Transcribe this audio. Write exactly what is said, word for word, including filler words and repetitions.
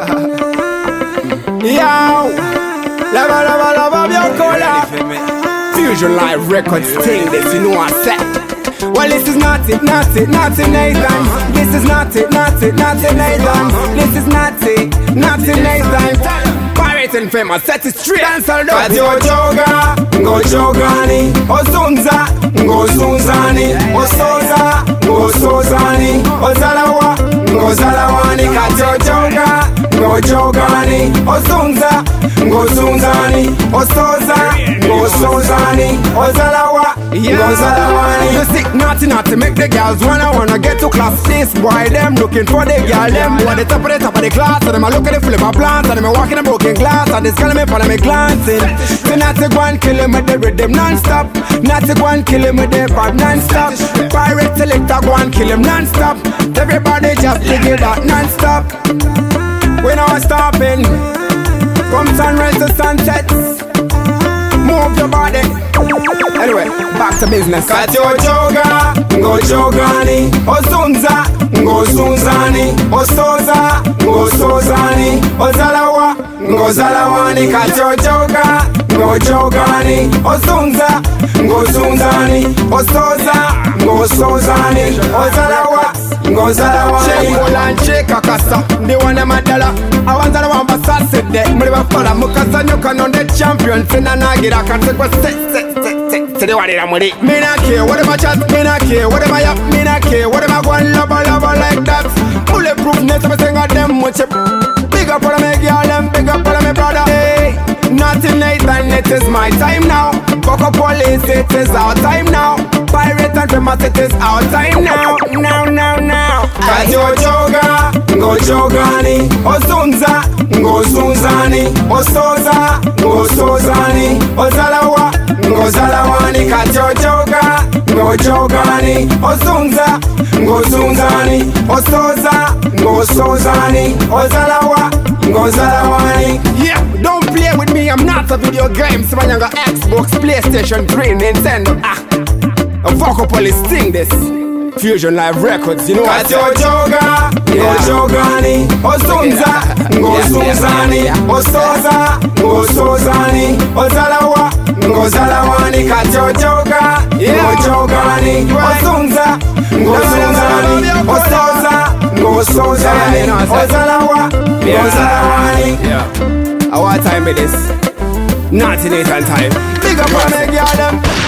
Yo, lava, lava, lava, your color. Fusion Live Records thing this, you know I said. Well, this is not it, not it, not it, Nathan. This is not it, not it, not it, Nathan. This is not it, not it, Nathan. Pirate and famous, set it straight. Dance all over. Katio joga, ngo jogani. Osunza, ngo sunzani. Osoza, ngo sozani. Ozalawa, ngo zalawani. Katio joga, ngo jogani. Osunza, ngo sunzani. Osoza, ngo sozani. Ozalawa, ngo zalawani. You sick naughty naughty, make the girls wanna wanna get to class. This boy them looking for the girl them. Boy the top of the top of the class, and them a look at the flip of plants, and them a walking a broken glass, and this girl me follow me glancing. So not to go and kill him with the rhythm non-stop. Not to go and kill him with the vibe non-stop. Pirate selector go and kill him non-stop. Everybody just dig it out non-stop. We not stopping. From sunrise to sunset. Move your body. Anyway, back to business. Katio joga, ngo jogani. Osunza, ngo sunzani. Osoza, ngo sozani. Ozalawa, ngo zalawani. Katio joga, ngo jogani. Osunza, ngo sunzani. Osoza, ngo sozani. Ozalawa, ngo zalawani. Check and check akasa. They want them a dollar. I want to want to sit there. Muriba fala mukasa nyoka non the champion. Sina nagira kase kwa set set set set. Today what I'm with it. Me not care whatever chat. Me not care whatever yap. Me not care whatever go and love love like that. Bulletproof net everything of them much. Big up for me girl them. Big up for me brother. Hey, nothing Nathan. It is my time now. Coco police. It is our time now. Pirate and famous. It is our time now. Now now now. Katio joga, ngo jogani. Osunza, ngo sunzani. Osoza, ngo sozani. Ozalawa, ngo zalawani. Katio joga, ngo jogani. Osunza, ngo sunzani. Osoza, ngo sozani. Ozalawa, ngo zalawani. Yeah, don't play with me, I'm not a video game. So I got Xbox, PlayStation three, Nintendo. Ah, a vocal police sing this. Fusion Live Records, you know what? Katio joga, ngo jogani. Osunza, ngo sunzani. Osoza, ngo sozani. Ozalawa, ngo zalawani. Katio joga, ngo jogani. Osunza, ngo sunzani. Osoza, ngo sozani. Ozalawa, ngo zalawani. Yeah. Our time it is. Naughty Nathan time. Big up on the girl them.